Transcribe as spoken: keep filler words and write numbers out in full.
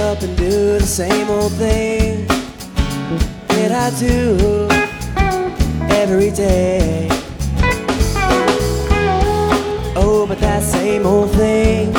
up and do the same old thing that I do every day. Oh, but that same old thing